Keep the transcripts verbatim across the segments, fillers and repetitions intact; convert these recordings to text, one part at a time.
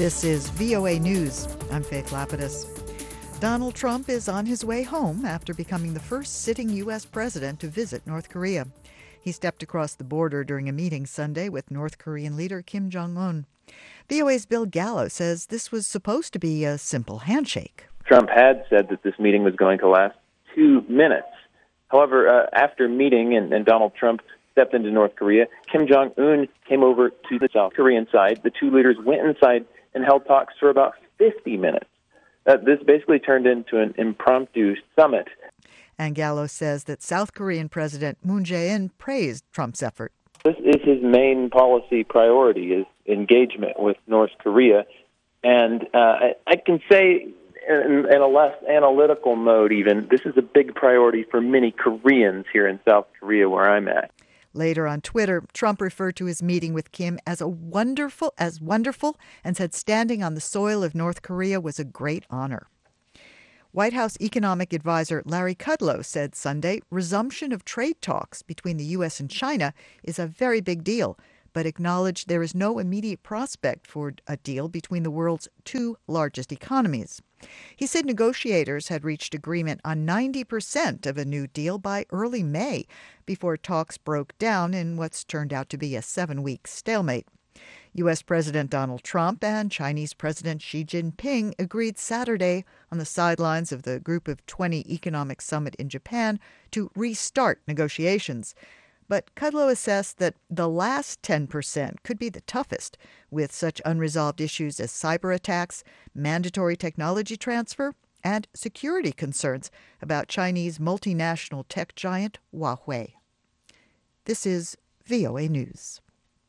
This is V O A News. I'm Faith Lapidus. Donald Trump is on his way home after becoming the first sitting U S president to visit North Korea. He stepped across the border during a meeting Sunday with North Korean leader Kim Jong-un. V O A's Bill Gallo says this was supposed to be a simple handshake. Trump had said that this meeting was going to last two minutes. However, uh, after meeting and, and Donald Trump stepped into North Korea, Kim Jong-un came over to the South Korean side. The two leaders went inside and held talks for about fifty minutes. Uh, this basically turned into an impromptu summit. And Gallo says that South Korean President Moon Jae-in praised Trump's effort. This is his main policy priority, is engagement with North Korea. And uh, I, I can say, in, in a less analytical mode even, this is a big priority for many Koreans here in South Korea where I'm at. Later on Twitter, Trump referred to his meeting with Kim as a wonderful, as wonderful, and said standing on the soil of North Korea was a great honor. White House economic advisor Larry Kudlow said Sunday resumption of trade talks between the U S and China is a very big deal, but acknowledged there is no immediate prospect for a deal between the world's two largest economies. He said negotiators had reached agreement on ninety percent of a new deal by early May before talks broke down in what's turned out to be a seven-week stalemate. U S. President Donald Trump and Chinese President Xi Jinping agreed Saturday on the sidelines of the Group of twenty Economic Summit in Japan to restart negotiations. But Kudlow assessed that the last ten percent could be the toughest, with such unresolved issues as cyber attacks, mandatory technology transfer, and security concerns about Chinese multinational tech giant Huawei. This is V O A News.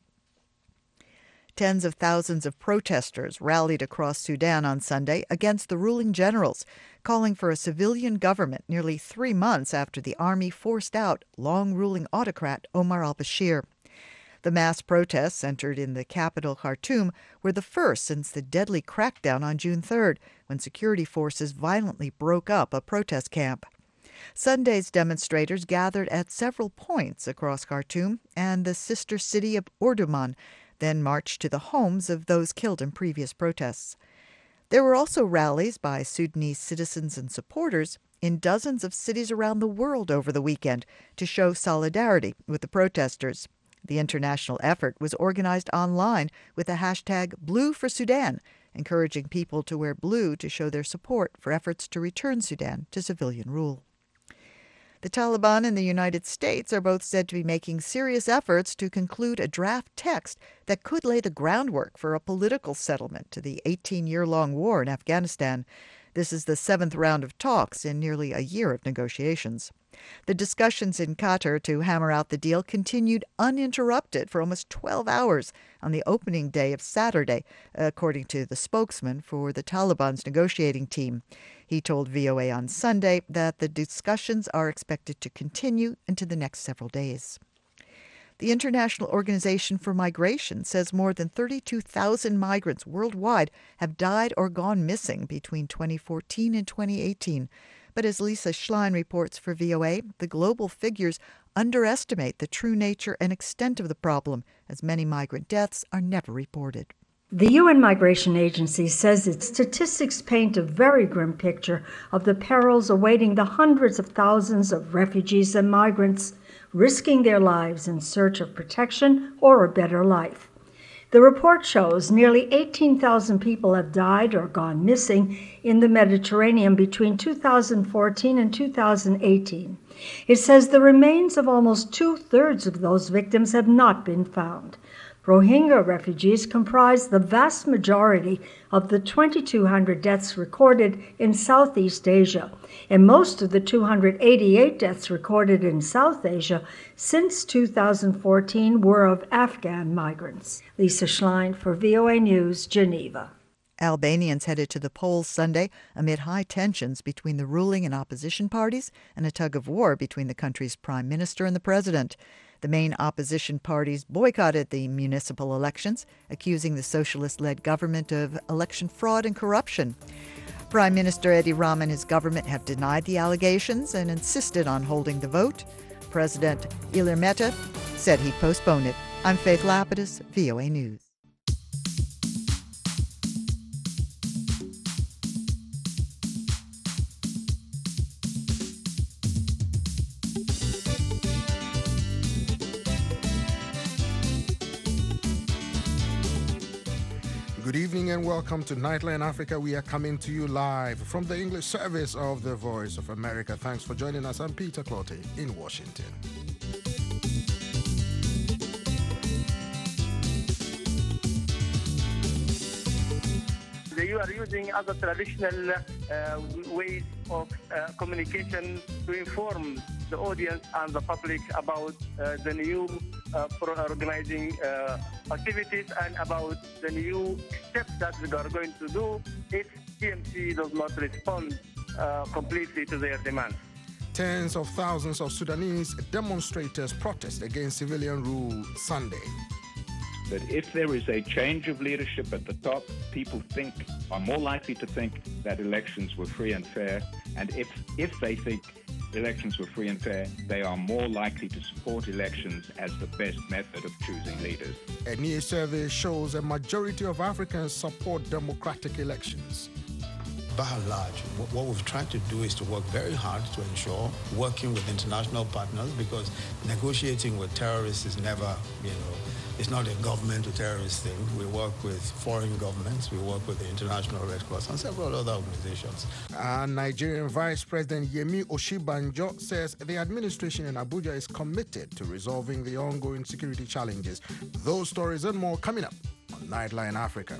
Tens of thousands of protesters rallied across Sudan on Sunday against the ruling generals, calling for a civilian government nearly three months after the army forced out long-ruling autocrat Omar al-Bashir. The mass protests centered in the capital Khartoum were the first since the deadly crackdown on June third, when security forces violently broke up a protest camp. Sunday's demonstrators gathered at several points across Khartoum and the sister city of Omdurman, then marched to the homes of those killed in previous protests. There were also rallies by Sudanese citizens and supporters in dozens of cities around the world over the weekend to show solidarity with the protesters. The international effort was organized online with the hashtag Blue for Sudan, encouraging people to wear blue to show their support for efforts to return Sudan to civilian rule. The Taliban and the United States are both said to be making serious efforts to conclude a draft text that could lay the groundwork for a political settlement to the eighteen-year-long war in Afghanistan. This is the seventh round of talks in nearly a year of negotiations. The discussions in Qatar to hammer out the deal continued uninterrupted for almost twelve hours on the opening day of Saturday, according to the spokesman for the Taliban's negotiating team. He told V O A on Sunday that the discussions are expected to continue into the next several days. The International Organization for Migration says more than thirty-two thousand migrants worldwide have died or gone missing between twenty fourteen and twenty eighteen. But as Lisa Schlein reports for V O A, the global figures underestimate the true nature and extent of the problem, as many migrant deaths are never reported. The U N Migration Agency says its statistics paint a very grim picture of the perils awaiting the hundreds of thousands of refugees and migrants risking their lives in search of protection or a better life. The report shows nearly eighteen thousand people have died or gone missing in the Mediterranean between two thousand fourteen and two thousand eighteen. It says the remains of almost two-thirds of those victims have not been found. Rohingya refugees comprise the vast majority of the twenty-two hundred deaths recorded in Southeast Asia, and most of the two hundred eighty-eight deaths recorded in South Asia since two thousand fourteen were of Afghan migrants. Lisa Schlein for V O A News, Geneva. Albanians headed to the polls Sunday amid high tensions between the ruling and opposition parties and a tug-of-war between the country's prime minister and the president. The main opposition parties boycotted the municipal elections, accusing the socialist-led government of election fraud and corruption. Prime Minister Edi Rama and his government have denied the allegations and insisted on holding the vote. President Ilir Meta said he'd postpone it. I'm Faith Lapidus, V O A News. Good evening and welcome to Nightline Africa. We are coming to you live from the English service of the Voice of America. Thanks for joining us. I'm Peter Clottey in Washington. You are using other traditional uh, ways of uh, communication to inform the audience and the public about uh, the new uh, organizing uh, activities and about the new steps that we are going to do if T M C does not respond uh, completely to their demands. Tens of thousands of Sudanese demonstrators protest against civilian rule Sunday. That if there is a change of leadership at the top, people think are more likely to think that elections were free and fair, and if if they think elections were free and fair, they are more likely to support elections as the best method of choosing leaders. A new survey shows a majority of Africans support democratic elections. By and large, what we've tried to do is to work very hard to ensure working with international partners, because negotiating with terrorists is never, you know, it's not a government to terrorist thing. We work with foreign governments, we work with the International Red Cross and several other organizations. And Nigerian Vice President Yemi Oshibanjo says the administration in Abuja is committed to resolving the ongoing security challenges. Those stories and more coming up on Nightline Africa.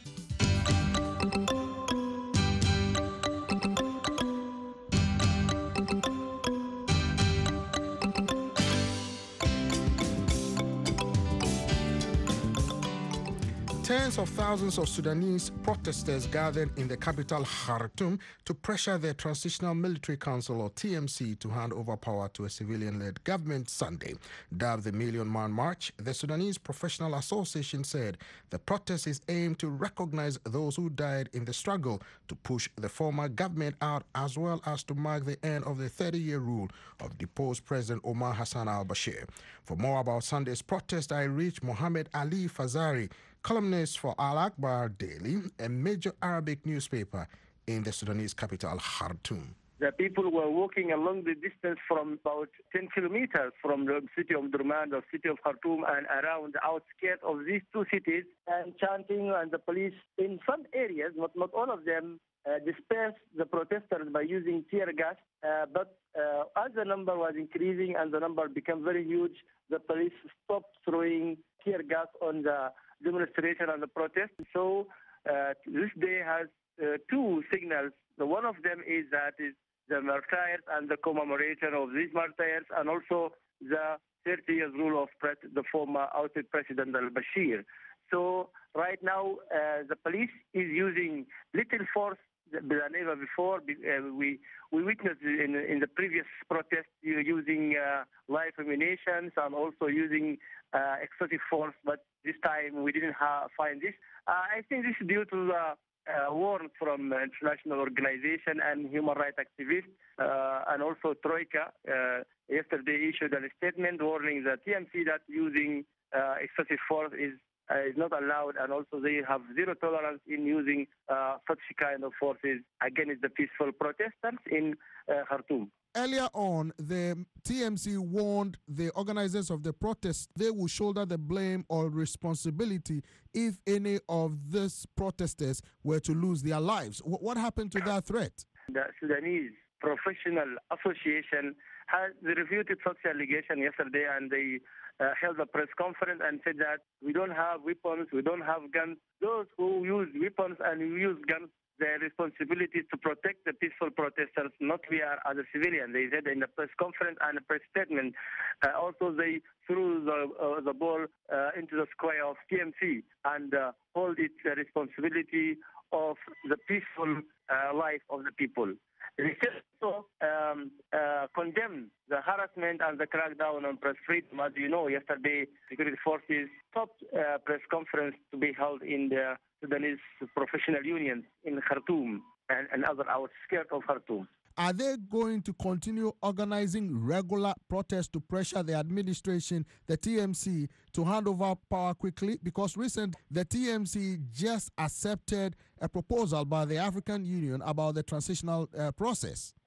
Tens of thousands of Sudanese protesters gathered in the capital Khartoum to pressure the Transitional Military Council, or T M C, to hand over power to a civilian-led government Sunday. Dubbed the Million Man March, the Sudanese Professional Association said the protest is aimed to recognize those who died in the struggle to push the former government out, as well as to mark the end of the thirty-year rule of deposed President Omar Hassan al-Bashir. For more about Sunday's protest, I reached Mohammed Ali Fazari, columnist for Al Akbar Daily, a major Arabic newspaper in the Sudanese capital, Khartoum. The people were walking along the distance from about ten kilometers from the city of Durman, the city of Khartoum, and around the outskirts of these two cities, and chanting, and the police in some areas, not, not all of them, uh, dispersed the protesters by using tear gas. Uh, but uh, as the number was increasing and the number became very huge, the police stopped throwing tear gas on the demonstration and the protest. So uh, this day has uh, two signals. The one of them is that is the martyrs and the commemoration of these martyrs, and also the thirty years rule of pres- the former ousted President al-Bashir. So right now uh, the police is using little force than ever before. Uh, we we witnessed in in the previous protest using uh, live ammunitions and also using uh, excessive force, but this time we didn't ha- find this. Uh, I think this is due to the uh, warrant from uh, international organization and human rights activists, uh, and also Troika uh, yesterday issued a statement warning the T M C that using uh, excessive force is uh, is not allowed, and also they have zero tolerance in using uh, such kind of forces against the peaceful protesters in uh, Khartoum. Earlier on, the T M C warned the organizers of the protest they will shoulder the blame or responsibility if any of these protesters were to lose their lives. What happened to that threat? The Sudanese Professional Association has refuted such allegation yesterday, and they uh, held a press conference and said that we don't have weapons, we don't have guns. Those who use weapons and who use guns, their responsibility is to protect the peaceful protesters, not we are as a civilian. They said in the press conference and a press statement. Uh, also, they threw the, uh, the ball uh, into the square of T M C and uh, hold it the responsibility of the peaceful uh, life of the people. They also um, uh, condemned the harassment and the crackdown on press freedom. As you know, yesterday, security forces stopped a press conference to be held in the Sudanese professional unions in Khartoum and, and other outskirts of Khartoum. Are they going to continue organizing regular protests to pressure the administration, the T M C, to hand over power quickly? Because recently, the T M C just accepted a proposal by the African Union about the transitional uh, process.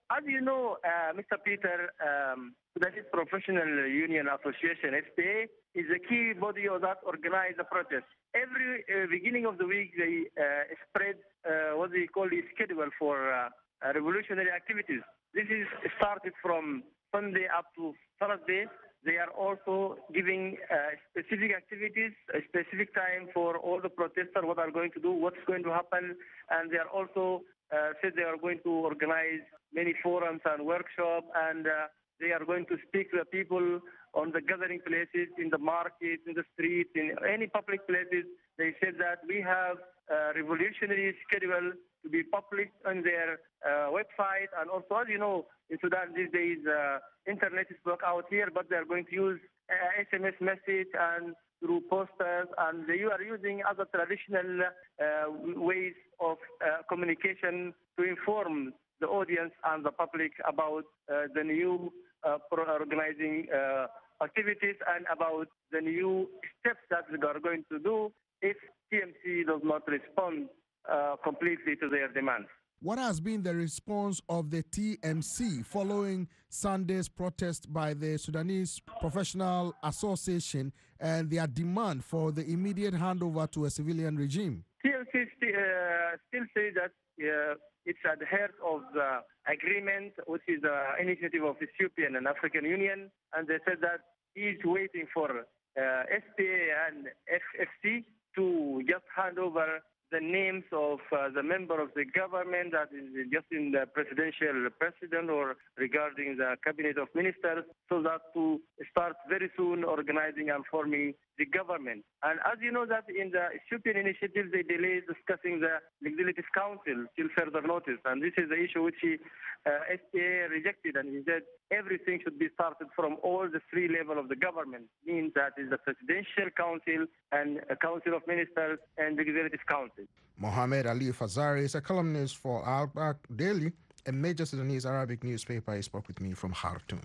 As you know, uh, Mister Peter, um, Sudanese Professional Union Association, S P A, is a key body that organizes the protest. Every uh, beginning of the week, they uh, spread uh, what they call the schedule for uh, uh, revolutionary activities. This is started from Sunday up to Thursday. They are also giving uh, specific activities, a specific time for all the protesters, what are going to do, what's going to happen, and they are also uh, said they are going to organize many forums and workshops, and uh, they are going to speak to the people on the gathering places, in the markets, in the streets, in any public places. They said that we have a revolutionary schedule to be published on their uh, website, and also, as you know, in Sudan these days, uh, internet is blocked out here, but they are going to use uh, S M S message and through posters, and they are using other traditional uh, ways of uh, communication to inform the audience and the public about uh, the new uh, organizing uh, activities and about the new steps that they are going to do if T M C does not respond uh, completely to their demands. What has been the response of the T M C following Sunday's protest by the Sudanese Professional Association and their demand for the immediate handover to a civilian regime? T M C st- uh, still say that uh, it's adheres of the agreement, which is the initiative of Ethiopian and African Union, and they said that he's waiting for uh, S P A and F F C to just hand over the names of uh, the member of the government that is just in the presidential president or regarding the cabinet of ministers, so that to start very soon organizing and forming the government. And as you know that in the Ethiopian initiative, they delayed discussing the Legislative Council till further notice. And this is the issue which he, uh, S P A rejected, and he said everything should be started from all the three levels of the government, means that is the Presidential Council and a Council of Ministers and the Legislative Council. Mohammed Ali Fazari is a columnist for Al-Baq Daily, a major Sudanese Arabic newspaper. He spoke with me from Khartoum.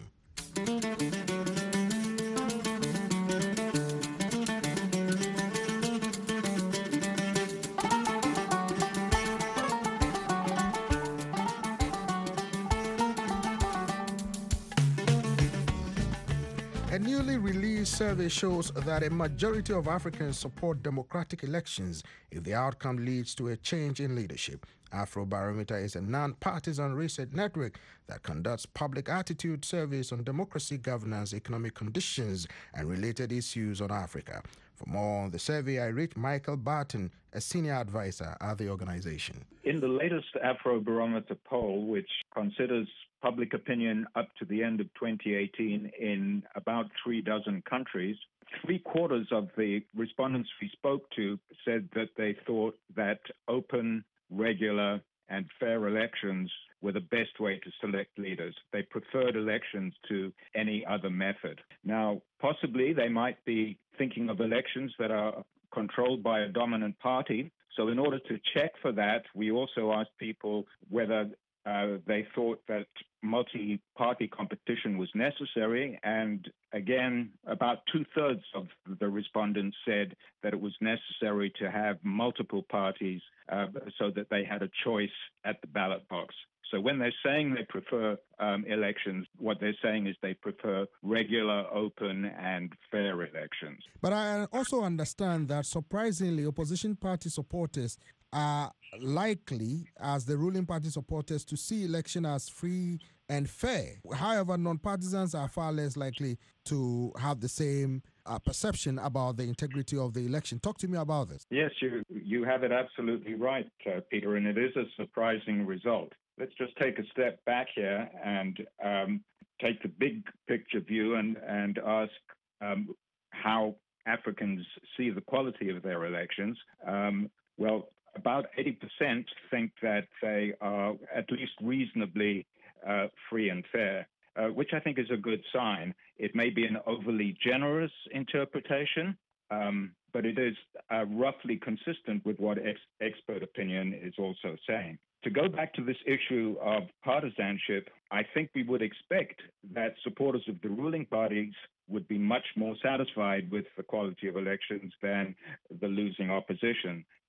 A newly released survey shows that a majority of Africans support democratic elections if the outcome leads to a change in leadership. Afrobarometer is a non-partisan research network that conducts public attitude surveys on democracy, governance, economic conditions, and related issues on Africa. For more on the survey, I reached Michael Barton, a senior advisor at the organization. In the latest Afrobarometer poll, which considers public opinion up to the end of twenty eighteen in about three dozen countries, three quarters of the respondents we spoke to said that they thought that open, regular, and fair elections were the best way to select leaders. They preferred elections to any other method. Now, possibly they might be thinking of elections that are controlled by a dominant party. So in order to check for that, we also asked people whether Uh, they thought that multi-party competition was necessary, and again, about two-thirds of the respondents said that it was necessary to have multiple parties uh, so that they had a choice at the ballot box. So when they're saying they prefer um, elections, what they're saying is they prefer regular, open, and fair elections. But I also understand that, surprisingly, opposition party supporters are likely, as the ruling party supporters, to see election as free and fair. However, non-partisans are far less likely to have the same uh, perception about the integrity of the election. Talk to me about this. Yes, you you have it absolutely right, uh, Peter, and it is a surprising result. Let's just take a step back here and um, take the big picture view and, and ask um, how Africans see the quality of their elections. Um, well, about eighty percent think that they are at least reasonably uh, free and fair, uh, which I think is a good sign. It may be an overly generous interpretation, um, but it is uh, roughly consistent with what ex- expert opinion is also saying. To go back to this issue of partisanship, I think we would expect that supporters of the ruling parties would be much more satisfied with the quality of elections than the losing opposition.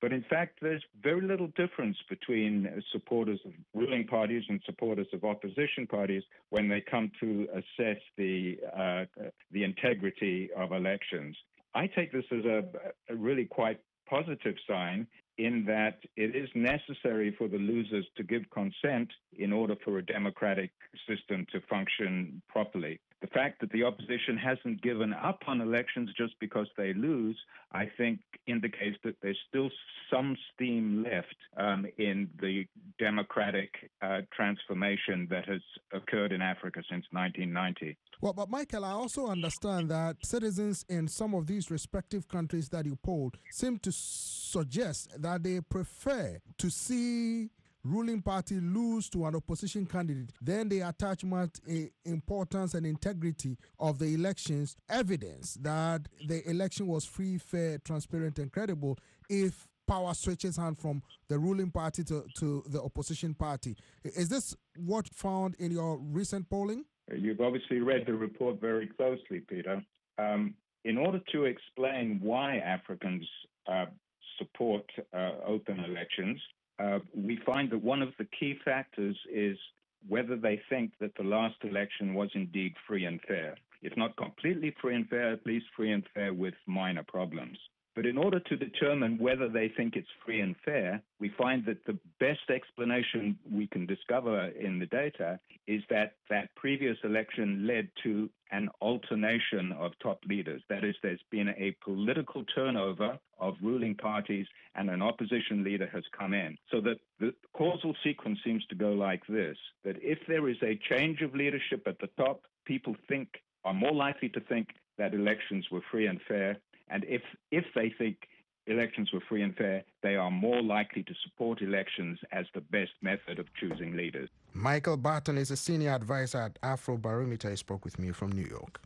But in fact, there's very little difference between supporters of ruling parties and supporters of opposition parties when they come to assess the uh, the integrity of elections. I take this as a, a really quite positive sign, in that it is necessary for the losers to give consent in order for a democratic system to function properly. The fact that the opposition hasn't given up on elections just because they lose, I think, indicates that there's still some steam left um, in the democratic uh, transformation that has occurred in Africa since nineteen ninety. Well, but Michael, I also understand that citizens in some of these respective countries that you polled seem to suggest that they prefer to see ruling party lose to an opposition candidate, then they attach much uh, importance and integrity of the elections, evidence that the election was free, fair, transparent, and credible if power switches hand from the ruling party to, to the opposition party. Is this what found in your recent polling? You've obviously read the report very closely, Peter. Um, in order to explain why Africans uh, support uh, open elections, Uh, we find that one of the key factors is whether they think that the last election was indeed free and fair. If not completely free and fair, at least free and fair with minor problems. But in order to determine whether they think it's free and fair, we find that the best explanation we can discover in the data is that that previous election led to an alternation of top leaders. That is, there's been a political turnover of ruling parties and an opposition leader has come in. So that the causal sequence seems to go like this, that if there is a change of leadership at the top, people think are more likely to think that elections were free and fair. And if if they think elections were free and fair, they are more likely to support elections as the best method of choosing leaders. Michael Barton is a senior advisor at Afrobarometer. He spoke with me from New York.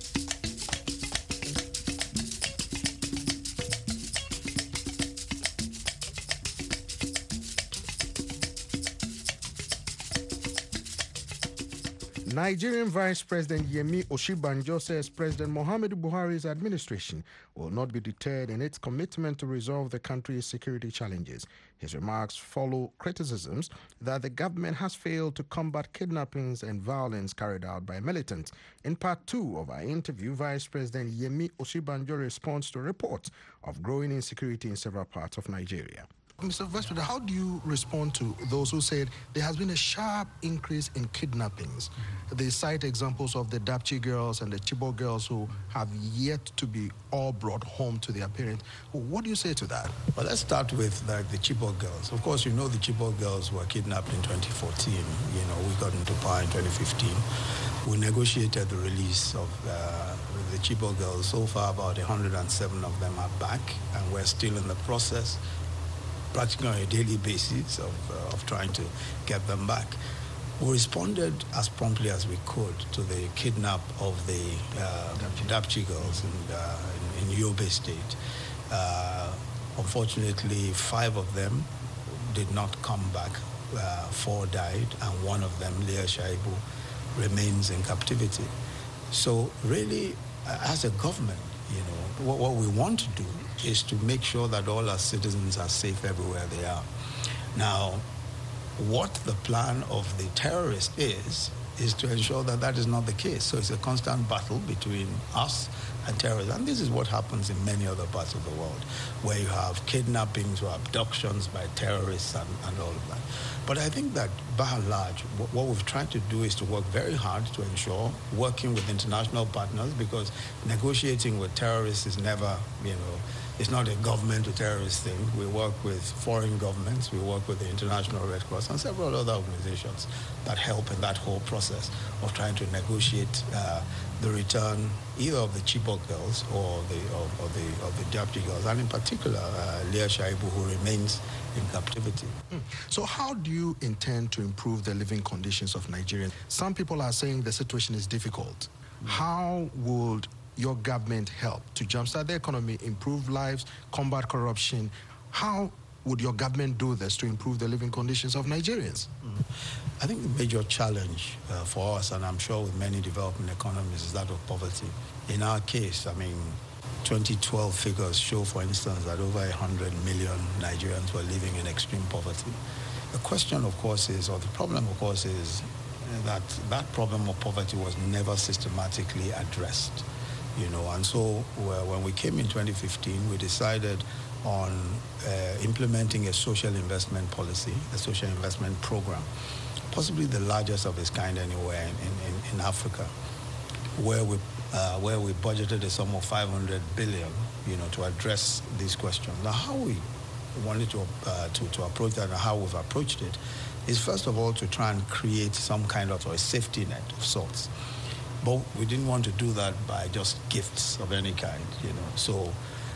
Nigerian Vice President Yemi Osibanjo says President Muhammadu Buhari's administration will not be deterred in its commitment to resolve the country's security challenges. His remarks follow criticisms that the government has failed to combat kidnappings and violence carried out by militants. In part two of our interview, Vice President Yemi Osibanjo responds to reports of growing insecurity in several parts of Nigeria. Mister Vice President, how do you respond to those who said there has been a sharp increase in kidnappings? Mm-hmm. They cite examples of the Dapchi girls and the Chibok girls who have yet to be all brought home to their parents. What do you say to that? Well, let's start with like the Chibok girls. Of course, you know the Chibok girls were kidnapped in twenty fourteen. You know, we got into power in twenty fifteen. We negotiated the release of uh, the Chibok girls. So far, about one hundred seven of them are back, and we're still in the process, practically on a daily basis of, uh, of trying to get them back. We responded as promptly as we could to the kidnap of the uh, Dapchi girls in, uh, in, in Yobe State. Uh, unfortunately, five of them did not come back. Uh, four died, and one of them, Leah Shaibu, remains in captivity. So really, uh, as a government, you know, what, what we want to do is to make sure that all our citizens are safe everywhere they are. Now, what the plan of the terrorist is, is to ensure that that is not the case. So it's a constant battle between us and terrorism. And this is what happens in many other parts of the world, where you have kidnappings or abductions by terrorists and, and all of that. But I think that by and large, what, what we've tried to do is to work very hard to ensure, working with international partners, because negotiating with terrorists is never, you know, it's not a government to terrorist thing. We work with foreign governments, we work with the International Red Cross and several other organizations that help in that whole process of trying to negotiate uh, the return either of the Chibok girls or the or, or the of the Dapchi girls, and in particular uh, Leah Shaibu, who remains in captivity. Mm. So how do you intend to improve the living conditions of Nigerians? Some people are saying the situation is difficult. Mm. How would your government help to jumpstart the economy, improve lives, combat corruption? How would your government do this to improve the living conditions of Nigerians? Mm. I think the major challenge uh, for us, and I'm sure with many developing economies, is that of poverty. In our case, I mean, twenty twelve figures show, for instance, that over one hundred million Nigerians were living in extreme poverty. The question, of course, is, or the problem, of course, is that that problem of poverty was never systematically addressed, you know. And so well, when we came in twenty fifteen, we decided on uh, implementing a social investment policy, a social investment program, possibly the largest of its kind anywhere in, in, in Africa, where we uh, where we budgeted a sum of five hundred billion, you know, to address these questions. Now, how we wanted to, uh, to to approach that and how we've approached it is, first of all, to try and create some kind of a safety net of sorts. But we didn't want to do that by just gifts of any kind, you know. So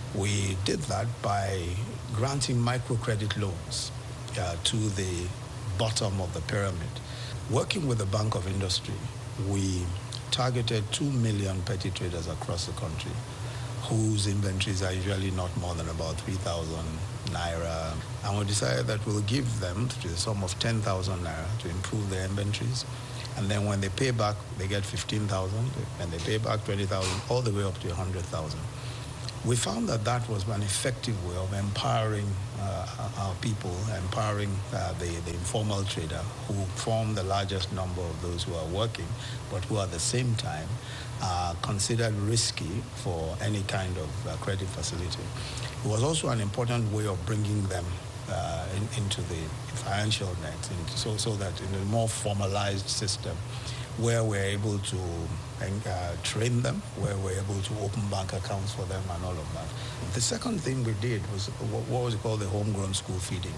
we did that by granting microcredit loans uh, to the bottom of the pyramid. Working with the Bank of Industry, we targeted two million petty traders across the country whose inventories are usually not more than about three thousand naira. And we decided that we'll give them the sum of ten thousand naira to improve their inventories. And then when they pay back, they get fifteen thousand, and they pay back twenty thousand, all the way up to one hundred thousand. We found that that was an effective way of empowering uh, our people, empowering uh, the, the informal trader, who form the largest number of those who are working, but who at the same time are considered risky for any kind of uh, credit facility. It was also an important way of bringing them uh, in, into the financial net, so, so that in a more formalized system, where we're able to uh, train them, where we're able to open bank accounts for them and all of that. The second thing we did was what was called the homegrown school feeding,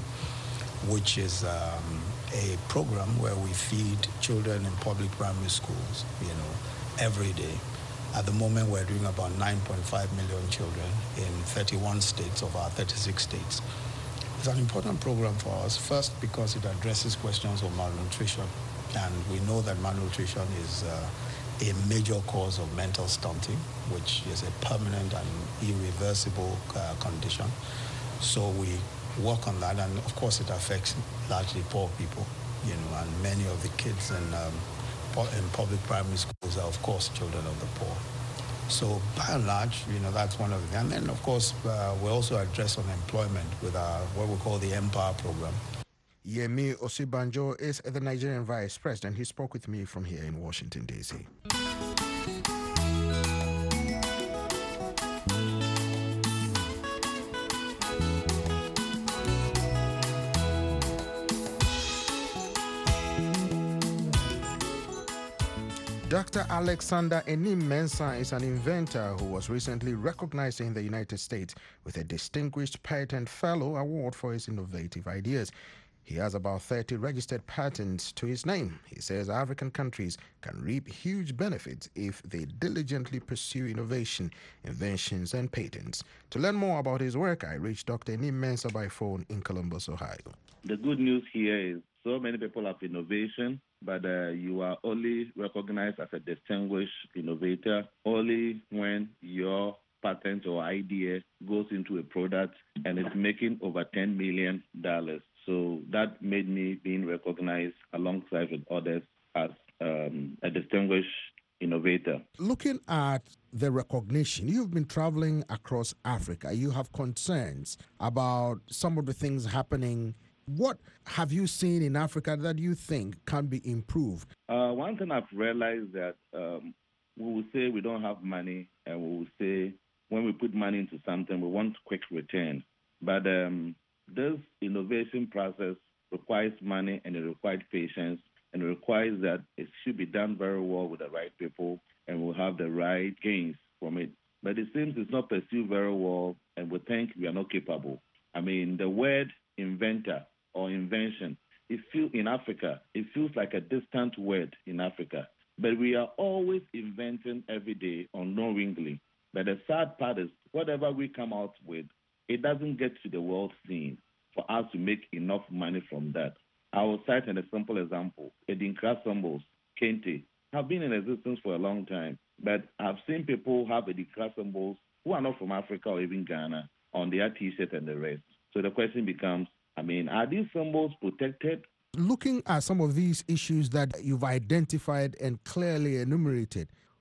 which is um, a program where we feed children in public primary schools, you know, every day. At the moment, we're doing about nine point five million children in thirty-one states of our thirty-six states. It's an important program for us, first because it addresses questions of malnutrition. And we know that malnutrition is uh, a major cause of mental stunting, which is a permanent and irreversible uh, condition. So we work on that, and of course it affects largely poor people, you know, and many of the kids in, um, in public primary schools are, of course, children of the poor. So by and large, you know, that's one of the things. And then, of course, uh, we also address unemployment with our, what we call the Empower program. Yemi Osibanjo is the Nigerian vice president. He spoke with me from here in Washington, D C. Doctor Alexander Enim-Mensah is an inventor who was recently recognized in the United States with a Distinguished Patent Fellow Award for his innovative ideas. He has about thirty registered patents to his name. He says African countries can reap huge benefits if they diligently pursue innovation, inventions, and patents. To learn more about his work, I reached Doctor Enim-Mensah by phone in Columbus, Ohio. The good news here is so many people have innovation, but uh, you are only recognized as a distinguished innovator only when your patent or idea goes into a product and it's making over ten million dollars. So that made me being recognized alongside with others as um, a distinguished innovator. Looking at the recognition, you've been traveling across Africa. You have concerns about some of the things happening. What have you seen in Africa that you think can be improved? Uh, one thing I've realized that um, we will say we don't have money, and we will say when we put money into something, we want quick return. But um, this innovation process requires money, and it requires patience, and it requires that it should be done very well with the right people, and we'll have the right gains from it. But it seems it's not pursued very well, and we think we are not capable. I mean, the word inventor or invention, it feels in Africa, it feels like a distant word in Africa. But we are always inventing every day unknowingly. But the sad part is, whatever we come out with, it doesn't get to the world scene for us to make enough money from that. I will cite an simple example. Edinkra symbols, Kente, have been in existence for a long time, but I've seen people have Edinkra symbols who are not from Africa or even Ghana on their T-shirt and the rest. So the question becomes, I mean, are these symbols protected? Looking at some of these issues that you've identified and clearly enumerated,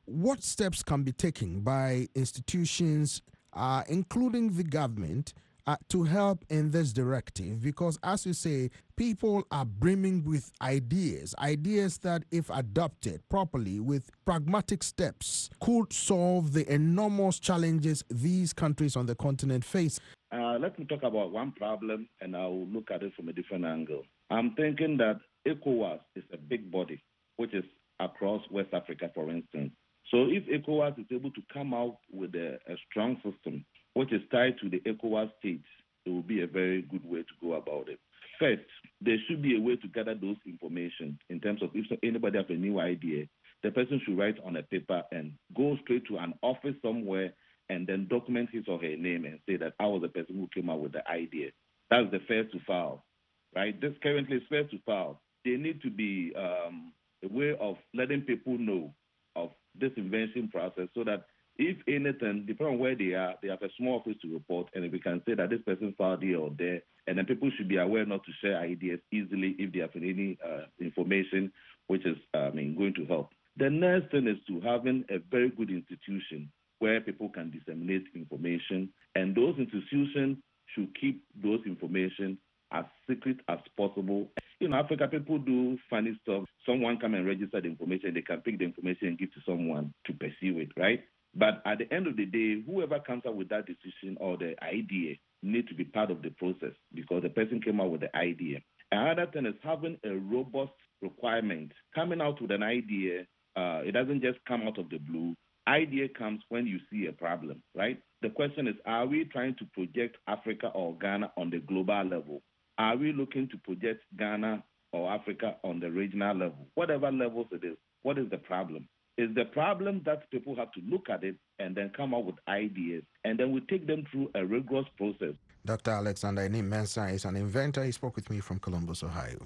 what steps can be taken by institutions, uh, including the government, uh, to help in this directive? Because, as you say, people are brimming with ideas, ideas that, if adopted properly with pragmatic steps, could solve the enormous challenges these countries on the continent face. Uh, let me talk about one problem, and I'll look at it from a different angle. I'm thinking that ECOWAS is a big body, which is across West Africa, for instance. So if ECOWAS is able to come out with a, a strong system, which is tied to the ECOWAS states, it will be a very good way to go about it. First, there should be a way to gather those information in terms of if anybody has a new idea, the person should write on a paper and go straight to an office somewhere and then document his or her name and say that I was the person who came up with the idea. That's the first to file, right? This currently is first to file. There need to be um, a way of letting people know of this invention process so that if anything, depending on where they are, they have a small office to report, and if we can say that this person filed here or there, and then people should be aware not to share ideas easily if they have any uh, information which is I mean, going to help. The next thing is to having a very good institution where people can disseminate information, and those institutions should keep those information as secret as possible. In Africa, people do funny stuff. Someone come and register the information, they can pick the information and give to someone to pursue it, right? But at the end of the day, whoever comes up with that decision or the idea need to be part of the process because the person came up with the idea. Another thing is having a robust requirement. Coming out with an idea, uh, it doesn't just come out of the blue. Idea comes when you see a problem, right? The question is, are we trying to project Africa or Ghana on the global level? Are we looking to project Ghana or Africa on the regional level? Whatever levels it is, what is the problem? Is the problem that people have to look at it and then come up with ideas, and then we take them through a rigorous process. Doctor Alexander Enim Mensah is an inventor. He spoke with me from Columbus, Ohio.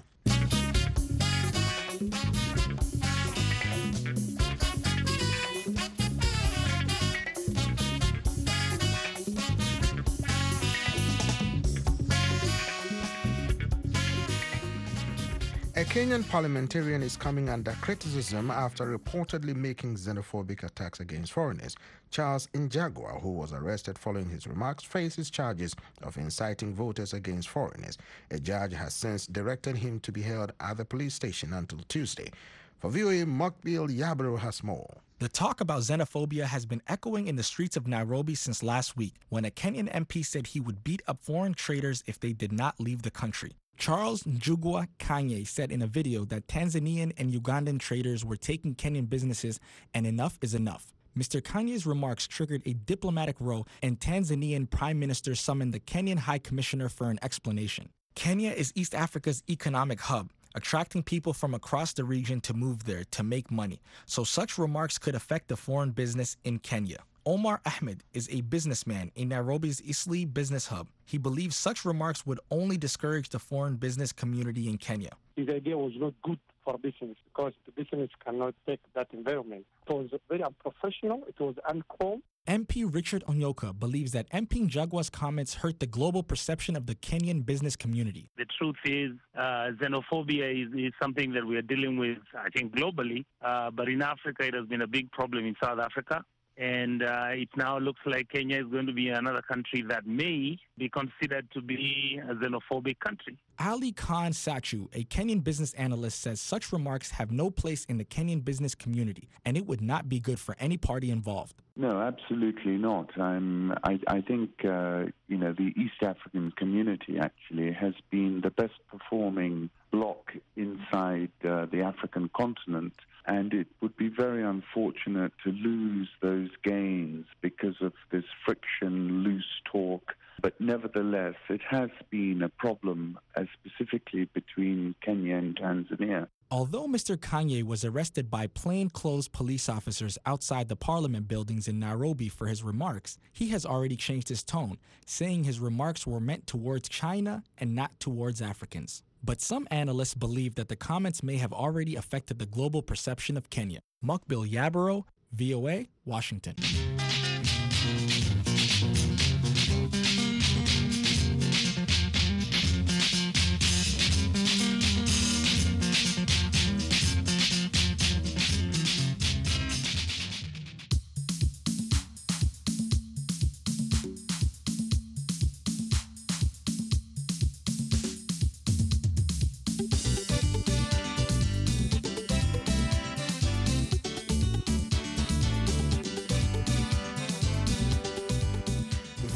A Kenyan parliamentarian is coming under criticism after reportedly making xenophobic attacks against foreigners. Charles Njagua, who was arrested following his remarks, faces charges of inciting voters against foreigners. A judge has since directed him to be held at the police station until Tuesday. For V O A, Mokbil Yabro has more. The talk about xenophobia has been echoing in the streets of Nairobi since last week, when a Kenyan M P said he would beat up foreign traders if they did not leave the country. Charles Njugua Kanye said in a video that Tanzanian and Ugandan traders were taking Kenyan businesses and enough is enough. Mister Kanye's remarks triggered a diplomatic row, and Tanzanian Prime Minister summoned the Kenyan High Commissioner for an explanation. Kenya is East Africa's economic hub, attracting people from across the region to move there to make money, so such remarks could affect the foreign business in Kenya. Omar Ahmed is a businessman in Nairobi's Eastleigh business hub. He believes such remarks would only discourage the foreign business community in Kenya. His idea was not good for business because the business cannot take that environment. It was very unprofessional. It was uncalled. M P Richard Onyoka believes that M P Njagua's comments hurt the global perception of the Kenyan business community. The truth is, uh, xenophobia is, is something that we are dealing with, I think, globally. Uh, but in Africa, it has been a big problem in South Africa. And uh, it now looks like Kenya is going to be another country that may be considered to be a xenophobic country. Ali Khan Sachu, a Kenyan business analyst, says such remarks have no place in the Kenyan business community, and it would not be good for any party involved. No, absolutely not. I'm, I, I think, uh, you know, the East African community actually has been the best performing bloc inside uh, the African continent, and it would be very unfortunate to lose those gains because of this friction, loose talk. But nevertheless, it has been a problem, uh, specifically between Kenya and Tanzania. Although Mister Kanye was arrested by plainclothes police officers outside the parliament buildings in Nairobi for his remarks, he has already changed his tone, saying his remarks were meant towards China and not towards Africans. But some analysts believe that the comments may have already affected the global perception of Kenya. Mokbil Yabaro, V O A, Washington.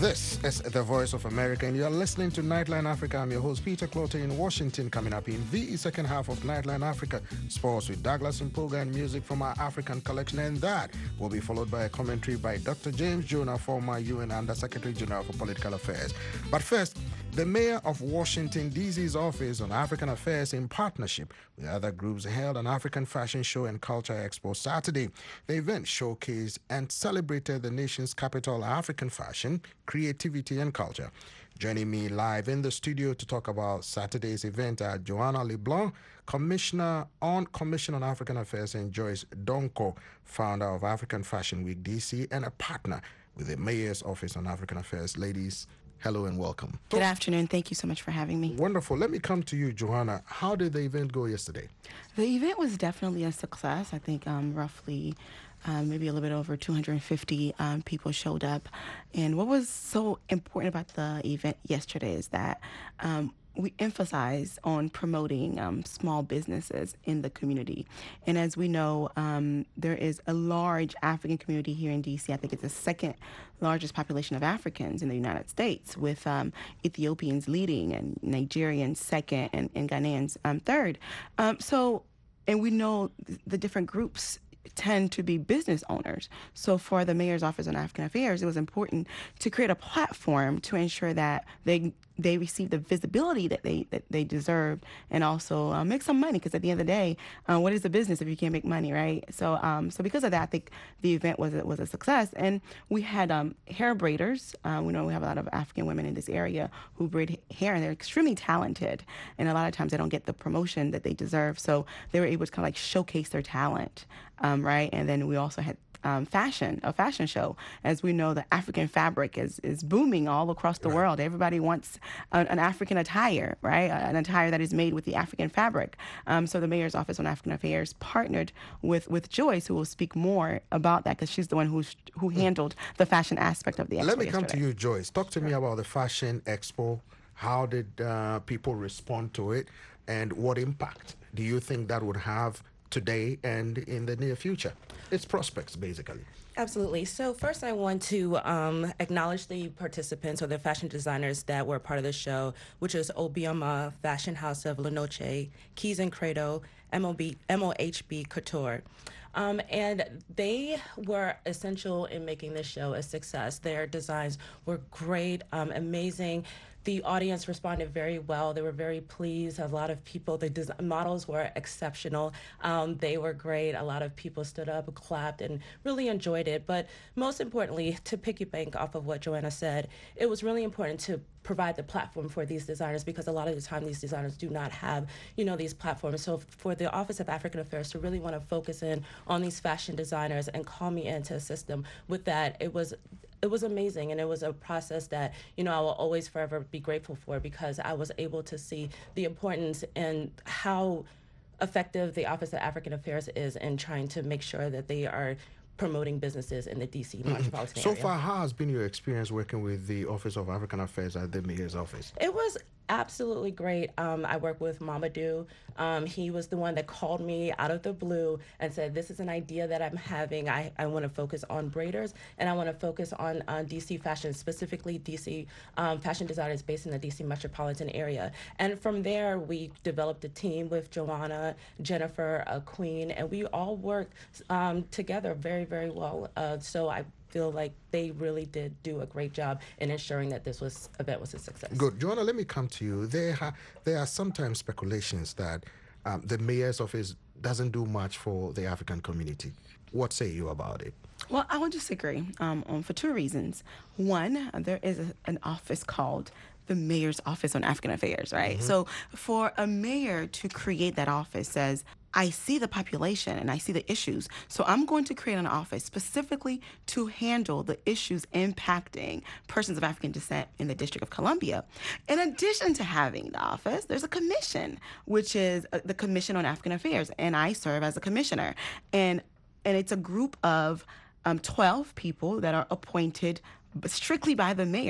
This is the Voice of America, and you're listening to Nightline Africa. I'm your host, Peter Clotter, in Washington. Coming up in the second half of Nightline Africa, sports with Douglas Mpuga and music from our African collection, and that will be followed by a commentary by Doctor James Jonah, former U N Under-Secretary General for Political Affairs. But first, the mayor of Washington, D C's Office on African Affairs, in partnership with other groups, held an African Fashion Show and Culture Expo Saturday. The event showcased and celebrated the nation's capital African fashion, creativity, and culture. Joining me live in the studio to talk about Saturday's event are Joanna LeBlanc, Commissioner on Commission on African Affairs, and Joyce Donko, founder of African Fashion Week D C and a partner with the Mayor's Office on African Affairs. Ladies, hello and welcome. Good afternoon. Thank you so much for having me. Wonderful. Let me come to you, Joanna. How did the event go yesterday? The event was definitely a success. I think um, roughly um, maybe a little bit over two hundred fifty um, people showed up. And what was so important about the event yesterday is that um, we emphasize on promoting um, small businesses in the community. And as we know, um, there is a large African community here in D C. I think it's the second largest population of Africans in the United States, with um, Ethiopians leading and Nigerians second and, and Ghanaians um, third. Um, so, and we know the different groups tend to be business owners. So for the Mayor's Office on African Affairs, it was important to create a platform to ensure that they they receive the visibility that they that they deserve, and also uh, make some money, because at the end of the day, uh, what is a business if you can't make money, right? So um, so because of that, I think the event was a, was a success. And we had um, hair braiders. Uh, we know we have a lot of African women in this area who braid hair, and they're extremely talented. And a lot of times they don't get the promotion that they deserve. So they were able to kind of like showcase their talent, um, right? And then we also had Um, fashion, a fashion show. As we know, the African fabric is, is booming all across the right. world. Everybody wants an, an African attire, right? An attire that is made with the African fabric. Um, so the Mayor's Office on African Affairs partnered with, with Joyce, who will speak more about that, because she's the one who who handled the fashion aspect of the expo. Let me come yesterday. to you, Joyce. Talk to me about the Fashion Expo. How did uh, people respond to it, and what impact do you think that would have today and in the near future? Its prospects, basically. Absolutely. So first I want to um, acknowledge the participants, or the fashion designers that were part of the show, which is Obioma Fashion House of La Noche, Keys and Credo, M O B, M O H B Couture. Um, and they were essential in making this show a success. Their designs were great, um, amazing. The audience responded very well. They were very pleased. A lot of people, the des- models were exceptional. Um, they were great. A lot of people stood up, clapped, and really enjoyed it. But most importantly, to piggyback off of what Joanna said, it was really important to provide the platform for these designers, because a lot of the time these designers do not have, you know, these platforms. So for the Office of African Affairs to really want to focus in on these fashion designers and call me in to assist them with that, it was It was amazing, and it was a process that, you know, I will always forever be grateful for, because I was able to see the importance and how effective the Office of African Affairs is in trying to make sure that they are promoting businesses in the D C mm-hmm. metropolitan so area. So far, how has been your experience working with the Office of African Affairs at the Mayor's Office? It was absolutely great. Um, I work with Mamadou. Um, he was the one that called me out of the blue and said, this is an idea that I'm having. I, I want to focus on braiders, and I want to focus on uh, D C fashion, specifically D C um, fashion designers based in the D C metropolitan area. And from there, we developed a team with Joanna, Jennifer, uh, Queen, and we all worked um, together very, very well. Uh, so I feel like they really did do a great job in ensuring that this was event was a success. Good. Joanna, let me come to you. There, ha- there are sometimes speculations that um, the Mayor's Office doesn't do much for the African community. What say you about it? Well, I would disagree um, um, for two reasons. One, there is a, an office called the Mayor's Office on African Affairs, right? Mm-hmm. So for a mayor to create that office says, I see the population and I see the issues, so I'm going to create an office specifically to handle the issues impacting persons of African descent in the District of Columbia. In addition to having the office, there's a commission, which is uh, the Commission on African Affairs, and I serve as a commissioner. And and it's a group of um, twelve people that are appointed strictly by the mayor.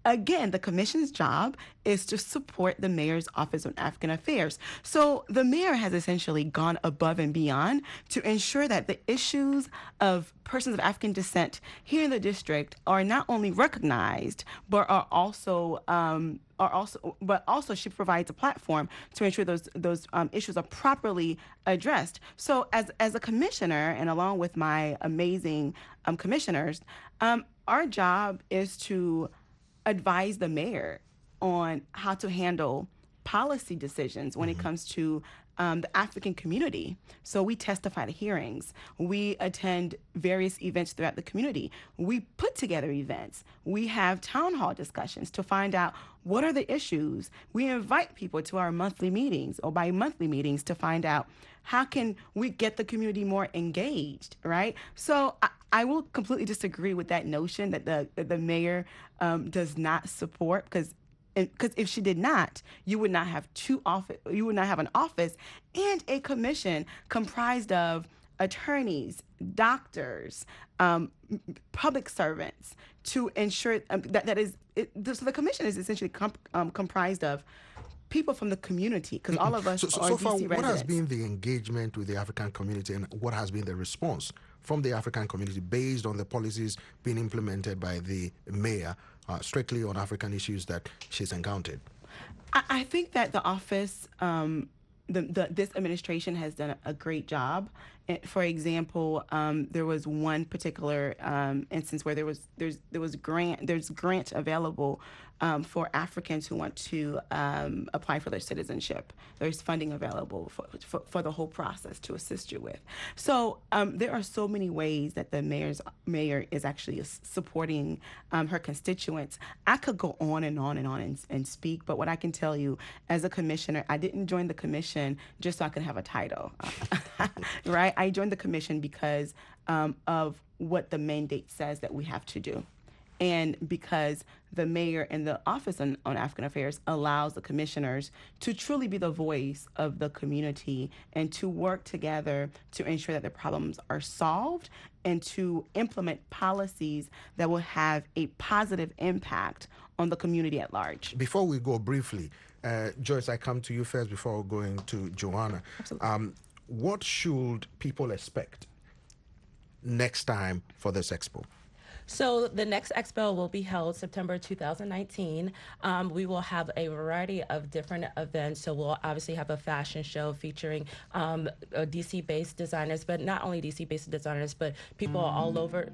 again, the commission's job is to support the mayor's Office on African Affairs. So the mayor has essentially gone above and beyond to ensure that the issues of persons of African descent here in the district are not only recognized, but are also um, are also, but also she provides a platform to ensure those those um, issues are properly addressed. So as as a commissioner, and along with my amazing um, commissioners, um, our job is to advise the mayor on how to handle policy decisions when mm-hmm. it comes to um, the African community. So we testify at hearings. We attend various events throughout the community. We put together events. We have town hall discussions to find out what are the issues. We invite people to our monthly meetings or bi-monthly meetings to find out how can we get the community more engaged, right? So I, I will completely disagree with that notion that the that the mayor um, does not support, because because if she did not, you would not have two office, you would not have an office and a commission comprised of attorneys, doctors, um, public servants to ensure um, that that is. It, so the commission is essentially comp, um, comprised of people from the community, because all of us so, so, are so D C far, residents. What has been the engagement with the African community, and what has been the response from the African community based on the policies being implemented by the mayor uh, strictly on African issues that she's encountered? I, I think that the office, um, the, the this administration has done a great job. For example, um, there was one particular um, instance where there was there's there was grant there's grant available um, for Africans who want to um, apply for their citizenship. There's funding available for, for, for the whole process to assist you with. So um, there are so many ways that the mayor's mayor is actually supporting um, her constituents. I could go on and on and on and, and speak, but what I can tell you as a commissioner, I didn't join the commission just so I could have a title, right? I joined the commission because um, of what the mandate says that we have to do. And because the mayor and the Office on, on African Affairs allows the commissioners to truly be the voice of the community and to work together to ensure that the problems are solved and to implement policies that will have a positive impact on the community at large. Before we go briefly, uh, Joyce, I come to you first before going to Joanna. Absolutely. Um, what should people expect next time for this expo? So the next expo will be held September two thousand nineteen. Um, we will have a variety of different events. So we'll obviously have a fashion show featuring um, D C-based designers, but not only D C-based designers, but people all over.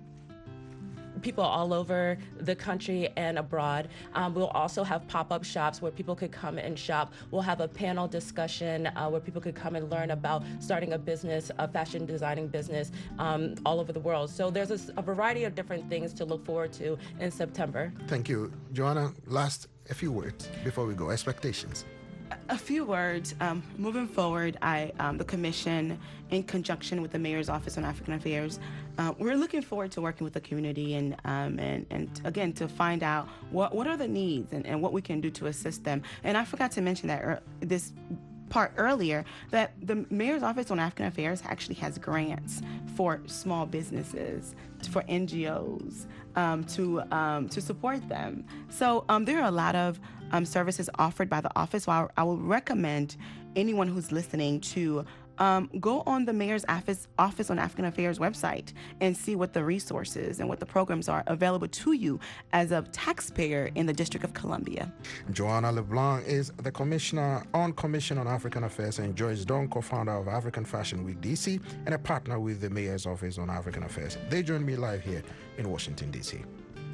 people all over the country and abroad. Um, we'll also have pop-up shops where people could come and shop. We'll have a panel discussion uh, where people could come and learn about starting a business, a fashion designing business um, all over the world. So there's a, a variety of different things to look forward to in September. Thank you. Joanna, last, a few words before we go. Expectations. A few words. Um, moving forward, I, um, the Commission, in conjunction with the Mayor's Office on African Affairs, uh, we're looking forward to working with the community and, um, and, and again, to find out what, what are the needs and, and what we can do to assist them. And I forgot to mention that er, this part earlier, that the Mayor's Office on African Affairs actually has grants for small businesses, for N G Os, um, to um, to support them. So um, there are a lot of um, services offered by the office. So I, I will recommend anyone who's listening to um, go on the Mayor's Office, Office on African Affairs website and see what the resources and what the programs are available to you as a taxpayer in the District of Columbia. Joanna LeBlanc is the Commissioner on Commission on African Affairs, and Joyce Dong, co-founder of African Fashion Week D C and a partner with the Mayor's Office on African Affairs. They join me live here in Washington, D C.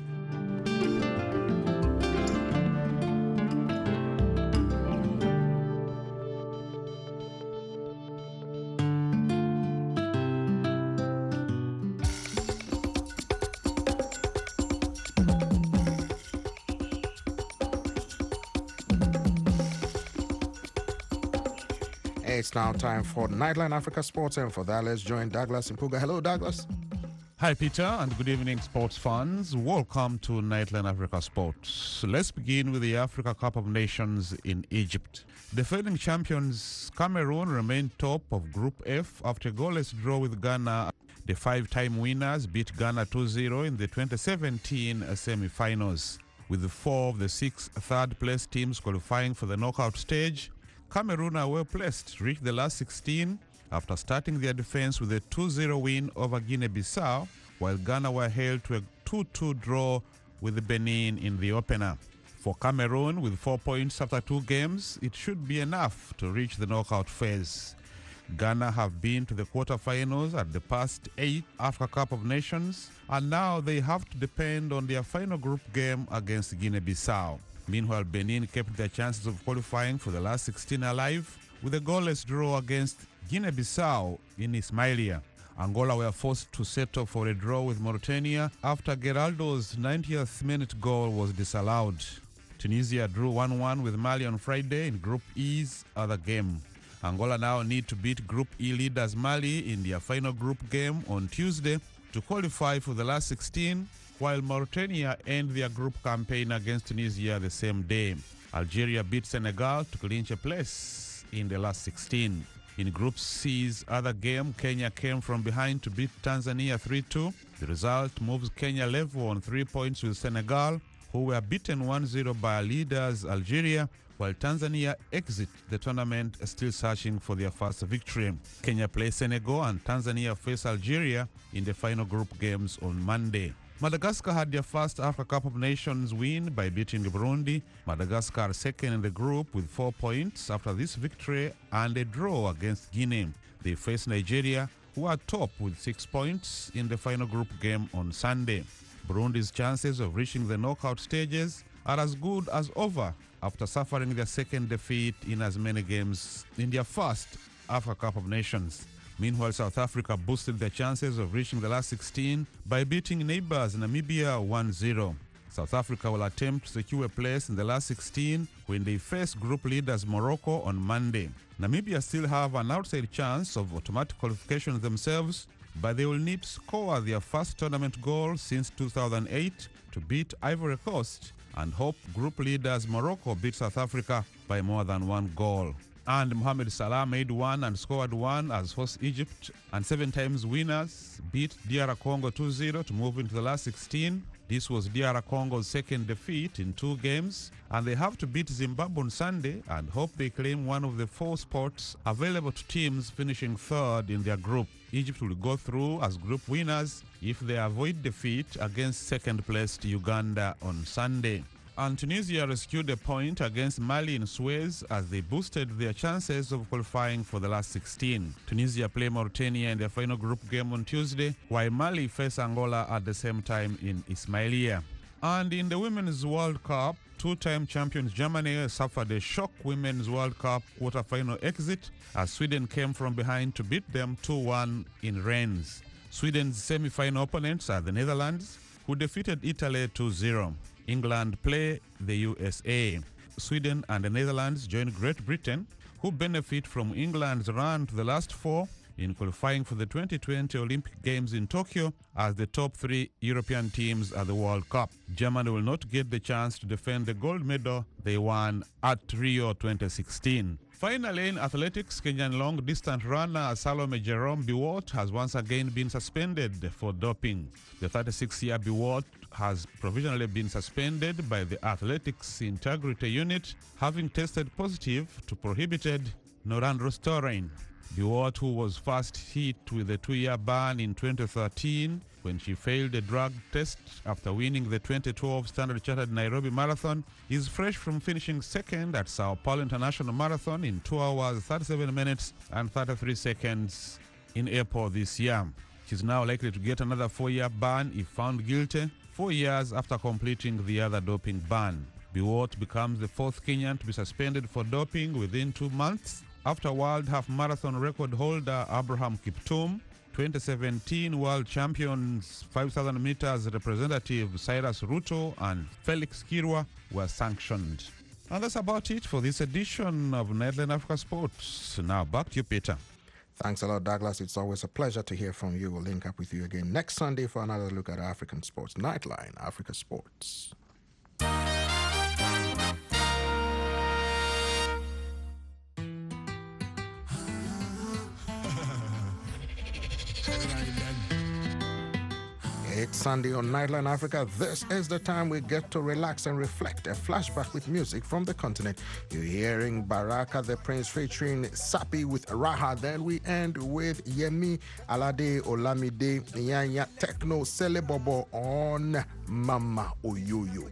It's now time for Nightline Africa Sports, and for that, let's join Douglas Mpuga. Hello, Douglas. Hi, Peter, and good evening, sports fans. Welcome to Nightline Africa Sports. Let's begin with the Africa Cup of Nations in Egypt. Defending champions Cameroon remain top of Group F after a goalless draw with Ghana. The five-time winners beat Ghana two zero in the twenty seventeen semi-finals. With four of the six third-place teams qualifying for the knockout stage, Cameroon are well placed to reach the last sixteen after starting their defense with a two zero win over Guinea-Bissau, while Ghana were held to a two two draw with Benin in the opener. For Cameroon, with four points after two games, it should be enough to reach the knockout phase. Ghana have been to the quarterfinals at the past eight Africa Cup of Nations, and now they have to depend on their final group game against Guinea-Bissau. Meanwhile, Benin kept their chances of qualifying for the last sixteen alive with a goalless draw against Guinea-Bissau in Ismailia. Angola were forced to settle for a draw with Mauritania after Geraldo's ninetieth minute goal was disallowed. Tunisia drew one one with Mali on Friday in Group E's other game. Angola now need to beat Group E leaders Mali in their final group game on Tuesday to qualify for the last sixteen, while Mauritania end their group campaign against Tunisia the same day. Algeria beat Senegal to clinch a place in the last sixteen. In Group C's other game, Kenya came from behind to beat Tanzania three two. The result moves Kenya level on three points with Senegal, who were beaten one zero by leaders Algeria, while Tanzania exit the tournament still searching for their first victory. Kenya play Senegal and Tanzania face Algeria in the final group games on Monday. Madagascar had their first Africa Cup of Nations win by beating Burundi. Madagascar second in the group with four points after this victory and a draw against Guinea. They face Nigeria, who are top with six points in the final group game on Sunday. Burundi's chances of reaching the knockout stages are as good as over after suffering their second defeat in as many games in their first Africa Cup of Nations. Meanwhile, South Africa boosted their chances of reaching the last sixteen by beating neighbors Namibia one zero. South Africa will attempt to secure a place in the last sixteen when they face group leaders Morocco on Monday. Namibia still have an outside chance of automatic qualification themselves, but they will need to score their first tournament goal since two thousand eight to beat Ivory Coast and hope group leaders Morocco beat South Africa by more than one goal. And Mohamed Salah made one and scored one as host Egypt, and seven times winners beat D R Congo two zero to move into the last sixteen. This was D R Congo's second defeat in two games, and they have to beat Zimbabwe on Sunday and hope they claim one of the four spots available to teams finishing third in their group. Egypt will go through as group winners if they avoid defeat against second-placed Uganda on Sunday. And Tunisia rescued a point against Mali in Suez as they boosted their chances of qualifying for the last sixteen. Tunisia play Mauritania in their final group game on Tuesday, while Mali face Angola at the same time in Ismailia. And in the Women's World Cup, two-time champions Germany suffered a shock Women's World Cup quarter-final exit as Sweden came from behind to beat them two one in Rennes. Sweden's semi-final opponents are the Netherlands, who defeated Italy two zero. England play the U S A. Sweden and the Netherlands join Great Britain, who benefit from England's run to the last four in qualifying for the twenty twenty Olympic Games in Tokyo as the top three European teams at the World Cup. Germany will not get the chance to defend the gold medal they won at Rio twenty sixteen. Finally, in athletics, Kenyan long-distance runner Salome Jerome Biwott has once again been suspended for doping. The thirty-six-year Biwott has provisionally been suspended by the Athletics Integrity Unit, having tested positive to prohibited norandrosterone. Biwott, who was first hit with a two-year ban in twenty thirteen when she failed a drug test after winning the twenty twelve Standard Chartered Nairobi Marathon, is fresh from finishing second at Sao Paulo International Marathon in two hours, thirty-seven minutes and thirty-three seconds in April this year. She's now likely to get another four-year ban if found guilty, four years after completing the other doping ban. Biwott becomes the fourth Kenyan to be suspended for doping within two months after World Half Marathon record holder Abraham Kiptum, twenty seventeen World Champions five thousand meters representative Cyrus Ruto, and Felix Kirwa were sanctioned. And that's about it for this edition of Nightline Africa Sports. Now back to you, Peter. Thanks a lot, Douglas. It's always a pleasure to hear from you. We'll link up with you again next Sunday for another look at African sports. Nightline Africa Sports. It's Sunday on Nightline Africa. This is the time we get to relax and reflect. A flashback with music from the continent. You're hearing Baraka the Prince featuring Sapi with Raha. Then we end with Yemi Alade Olamide Nyanya Techno Selebobo on Mama Oyoyo.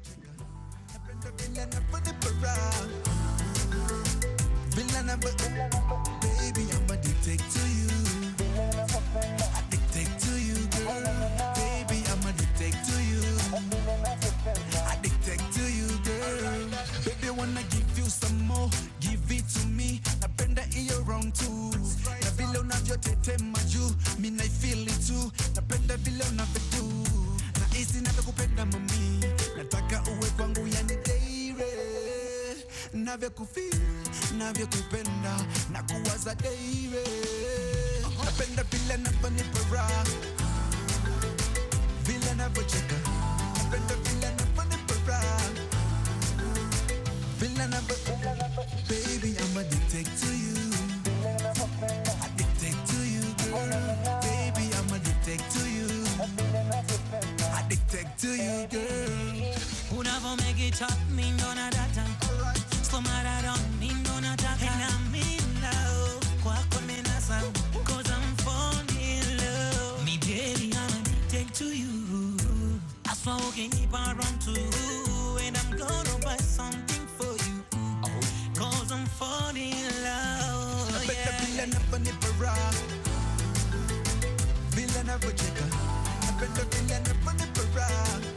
Baby, I'm addicted to you. Addicted to you, girl. Baby, I'm addicted to you. Addicted to you, girl. Baby, wanna give you some more. Give it to me. Napenda iyo wrong too. Na vile unavyotete maju, mi na feel it too. Napenda vile unavyodu. Na isi navyokupenda mami. Nataka uwe kwangu yani daire. Navyokufeel, navyokupenda, na kuwaza daire. Napenda vile navyonipara, vile navyocheka. Napenda vile navyonipara, vile navyo. Baby, I'm addicted to you. Addicted to you, girl. Baby, I'm addicted to you. Addicted to you, girl. Unavo make it up, me gonna data. Slow my down, me gonna data. And I'm in love, kwako menasa. Cause I'm falling in love. Me baby, I'm addicted to you. I swear we can keep on run to. And I'm gonna buy something for you. Cause I'm falling in love. I bet the villain of an opera. Villain of a checker. I bet the villain of an opera.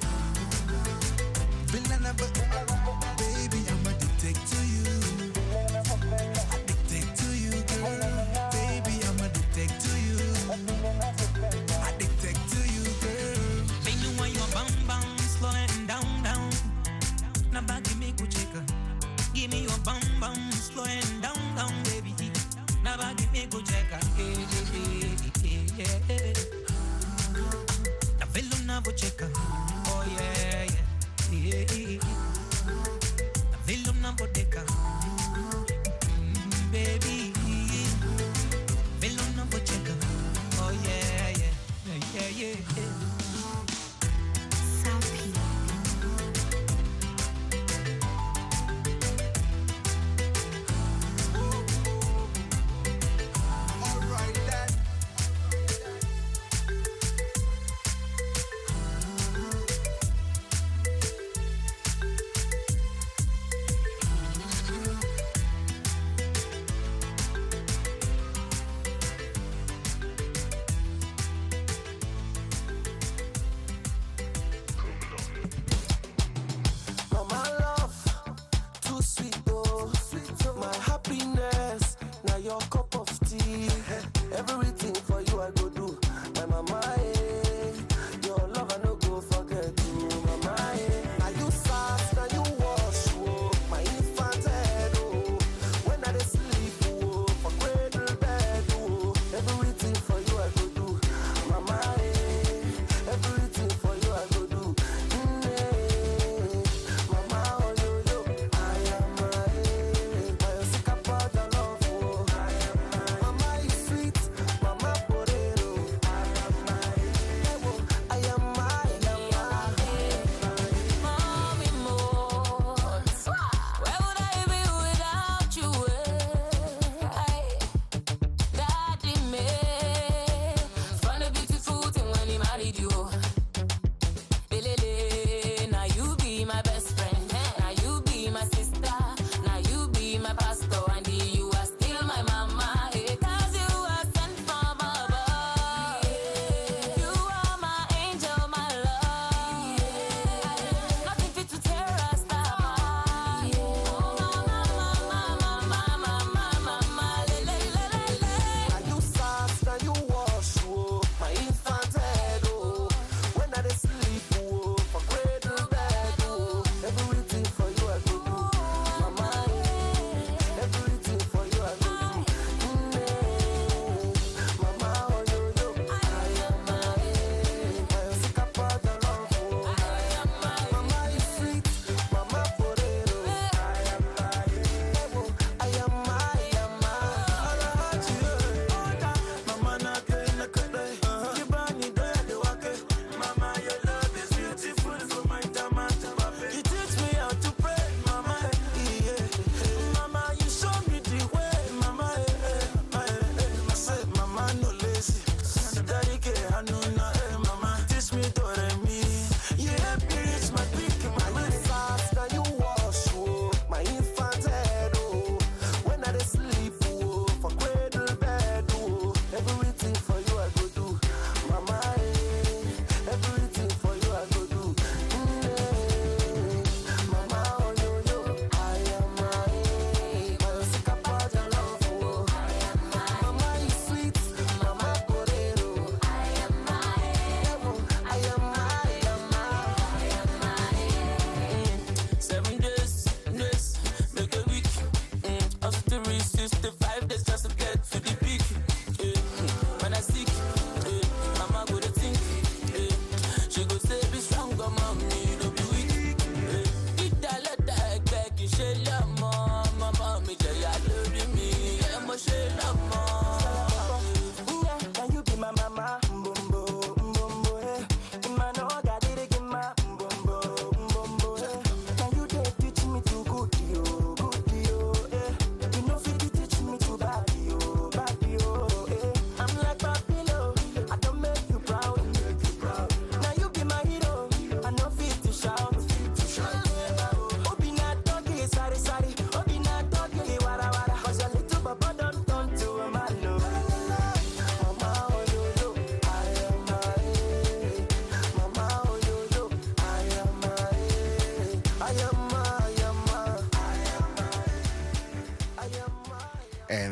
Villain of a. Baby, I'm addicted to you. Addicted to you, girl. Baby, I'm addicted to you. Addicted to you, girl. Baby, when you're bang bang, slowing down, down. Now back give me good checker. Give me your bam bam, slowing down, down, baby. Now back give me good checker. Hey, hey, hey, hey, hey. Now feel na go checker. Oh yeah, yeah, yeah, yeah. Now feel na go checker. Mm, baby. Feel na go checker. Oh yeah, yeah, yeah, yeah, yeah.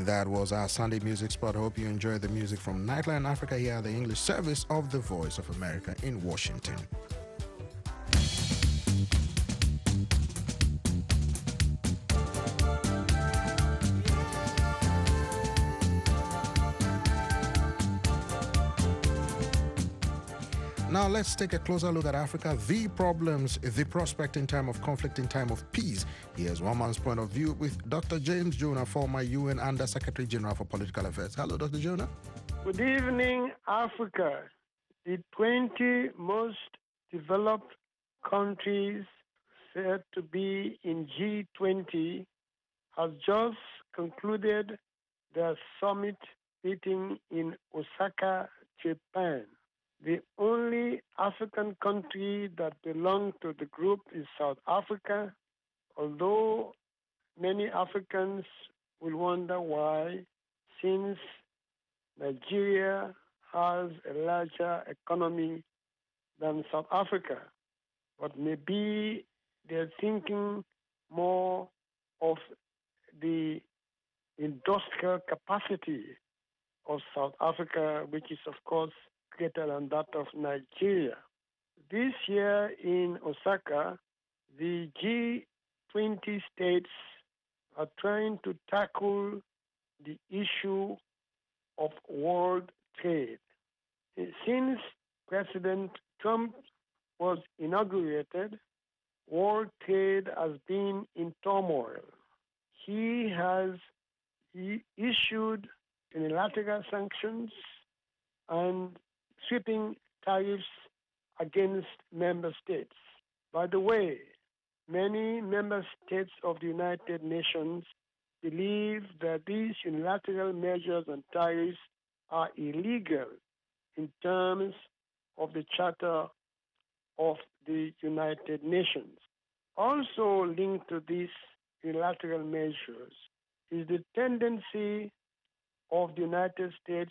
That was our Sunday music spot. I hope you enjoyed the music from Nightline Africa here at the English service of the Voice of America in Washington. Now let's take a closer look at Africa, the problems, the prospect in time of conflict, in time of peace. Here's one man's point of view with Doctor James Jonah, former U N Under Secretary General for Political Affairs. Hello, Doctor Jonah. Good evening, Africa. The twenty most developed countries said to be in G twenty has just concluded their summit meeting in Osaka, Japan. The only African country that belongs to the group is South Africa, although many Africans will wonder why, since Nigeria has a larger economy than South Africa. But maybe they're thinking more of the industrial capacity of South Africa, which is, of course, greater than that of Nigeria. This year in Osaka, the G twenty states are trying to tackle the issue of world trade. Since President Trump was inaugurated, world trade has been in turmoil. He has he issued unilateral sanctions and sweeping tariffs against member states. By the way, many member states of the United Nations believe that these unilateral measures and tariffs are illegal in terms of the Charter of the United Nations. Also linked to these unilateral measures is the tendency of the United States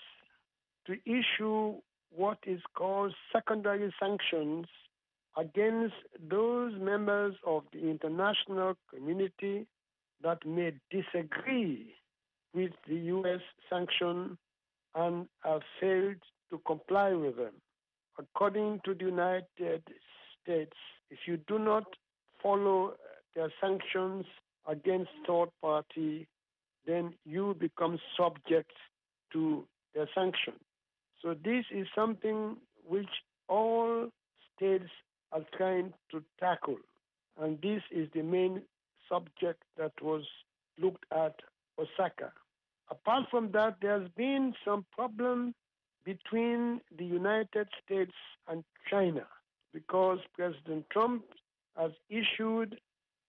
to issue what is called secondary sanctions against those members of the international community that may disagree with the U S sanction and have failed to comply with them. According to the United States, if you do not follow their sanctions against third party, then you become subject to their sanction. So this is something which all states are trying to tackle. And this is the main subject that was looked at Osaka. Apart from that, there's been some problem between the United States and China because President Trump has issued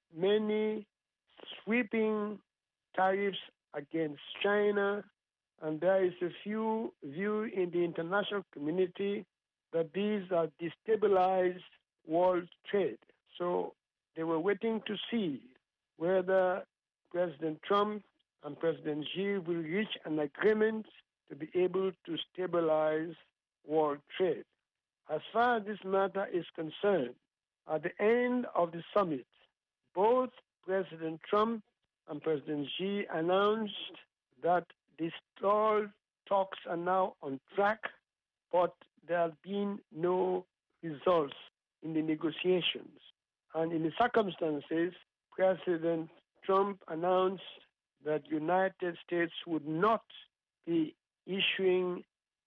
many sweeping tariffs against China, and there is a few view in the international community that these are destabilized world trade. So they were waiting to see whether President Trump and President Xi will reach an agreement to be able to stabilize world trade. As far as this matter is concerned, at the end of the summit, both President Trump and President Xi announced that the stalled talks are now on track, but there have been no results in the negotiations. And in the circumstances, President Trump announced that the United States would not be issuing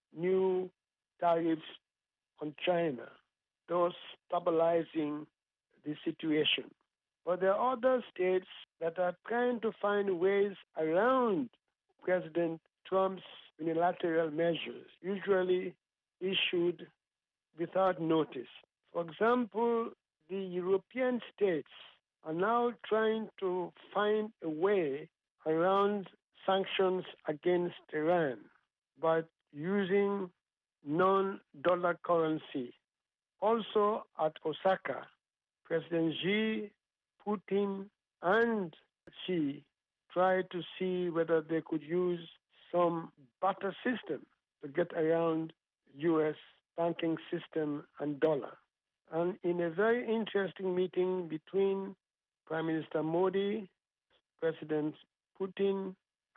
new tariffs on China, thus stabilizing the situation. But there are other states that are trying to find ways around President Trump's unilateral measures, usually issued without notice. For example, the European states are now trying to find a way around sanctions against Iran by using non-dollar currency. Also at Osaka, President Xi, Putin, and Xi tried to see whether they could use some barter system to get around U S banking system and dollar. And in a very interesting meeting between Prime Minister Modi, President Putin,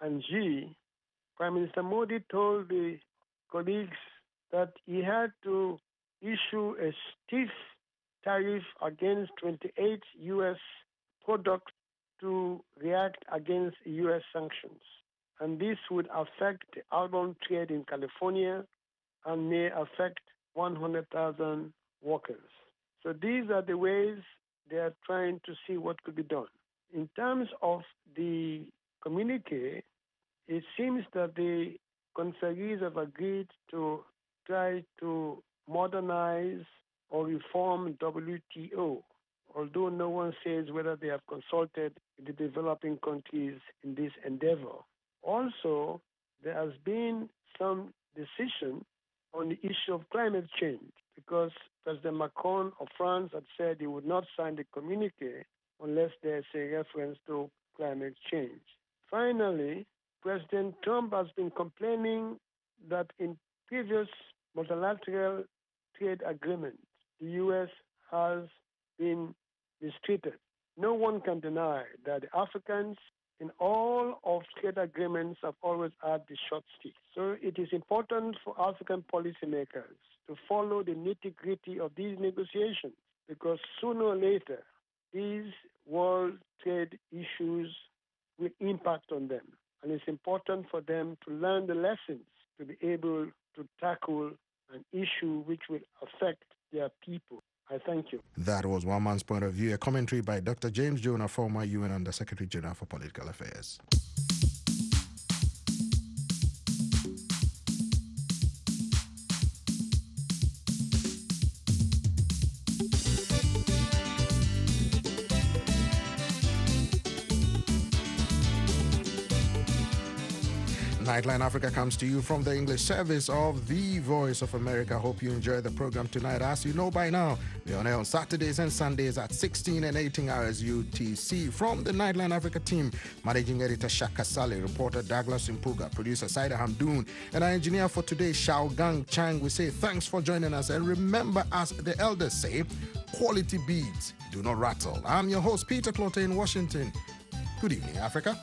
and G, Prime Minister Modi told the colleagues that he had to issue a stiff tariff against twenty-eight U S products to react against U S sanctions. And this would affect the outbound trade in California and may affect one hundred thousand workers. So these are the ways they are trying to see what could be done. In terms of the communique, it seems that the conferees have agreed to try to modernize or reform W T O, although no one says whether they have consulted the developing countries in this endeavor. Also, there has been some decision on the issue of climate change because President Macron of France had said he would not sign the communique unless there's a reference to climate change. Finally, President Trump has been complaining that in previous multilateral trade agreements, the U S has been mistreated. No one can deny that the Africans in all of trade agreements have always had the short stick. So it is important for African policymakers to follow the nitty-gritty of these negotiations because sooner or later, these world trade issues will impact on them. And it's important for them to learn the lessons to be able to tackle an issue which will affect their people. I thank you. That was one man's point of view, a commentary by Doctor James Jonah, former U N Under-Secretary General for Political Affairs. Nightline Africa comes to you from the English service of the Voice of America. Hope you enjoy the program tonight. As you know by now, we're on air on Saturdays and Sundays at sixteen and eighteen hours U T C. From the Nightline Africa team, Managing Editor Shaka Saleh, reporter Douglas Impuga, producer Saida Hamdoun, and our engineer for today, Xiao Gang Chang. We say thanks for joining us. And remember, as the elders say, quality beats do not rattle. I'm your host, Peter Clote in Washington. Good evening, Africa.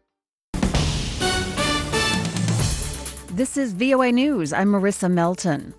This is V O A News. I'm Marissa Melton.